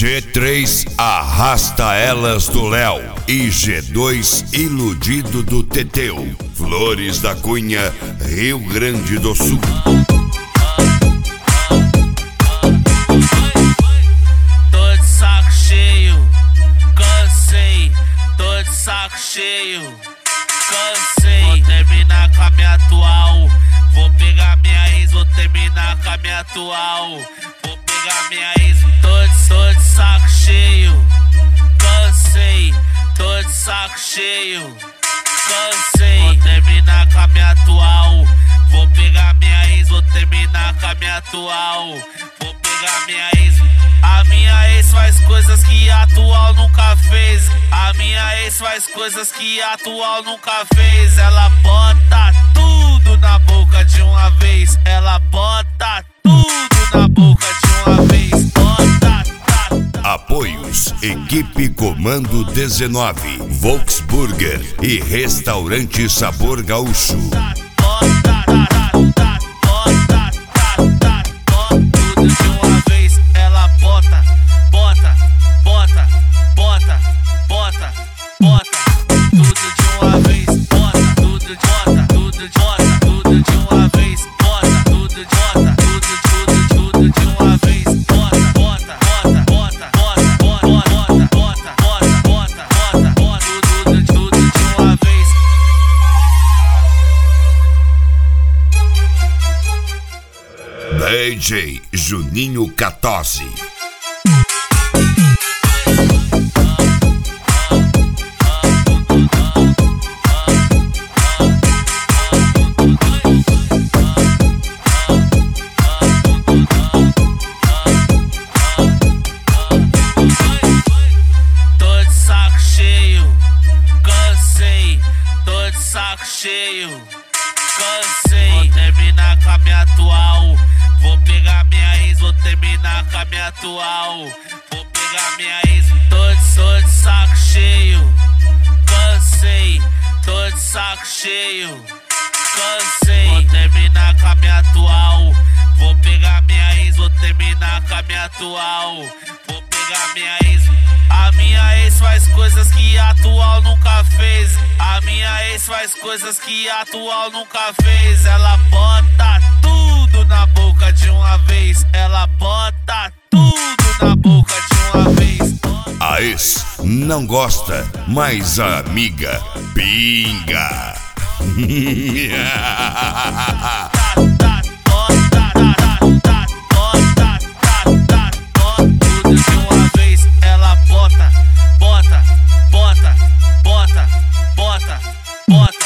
G3 arrasta elas do Léo e G2 iludido do Teteu. Flores da Cunha, Rio Grande do Sul. Tô de saco cheio, cansei. Tô de saco cheio, cansei. Vou terminar com a minha atual. Vou pegar minha ex, vou terminar com a minha atual. Vou pegar minha ex. Tô de saco cheio, cansei. Tô de saco cheio, cansei. Vou terminar com a minha atual. Vou pegar minha ex, vou terminar com a minha atual. Vou pegar minha ex. A minha ex faz coisas que a atual nunca fez. A minha ex faz coisas que a atual nunca fez. Ela bota tudo na boca de uma vez. Ela bota tudo na boca de uma vez. Bota. Apoios: Equipe Comando 19, Volksburger e Restaurante Sabor Gaúcho. Tudo de uma vez. Ela bota, bota, bota, bota, bota, bota. Tudo de uma vez. Bota, tudo de bota, tudo de bota, tudo de uma vez. Bota, tudo de bota, tudo de uma vez. Bota, bota, bota, bota, bota, bota, bota, bota, bota, bota, bota, tudo de uma vez. DJ Juninho 14. Tô de saco cheio, cansei. Tô de saco cheio, cansei. Vou terminar com a minha atual. Vou pegar minha ex, vou terminar com a minha atual. Vou pegar minha ex. Tô de saco cheio, cansei. Tô de saco cheio, cansei. Vou terminar com a minha atual. Vou pegar minha ex, vou terminar com a minha atual. Vou pegar minha ex. A minha ex faz coisas que a atual nunca fez. A minha ex faz coisas que a atual nunca fez. Ela bota tudo na boca de uma vez. Ela bota tudo na boca de uma vez. A ex não gosta, mas a amiga pinga. Tudo de uma vez. Ela bota, bota, bota, bota, bota, bota.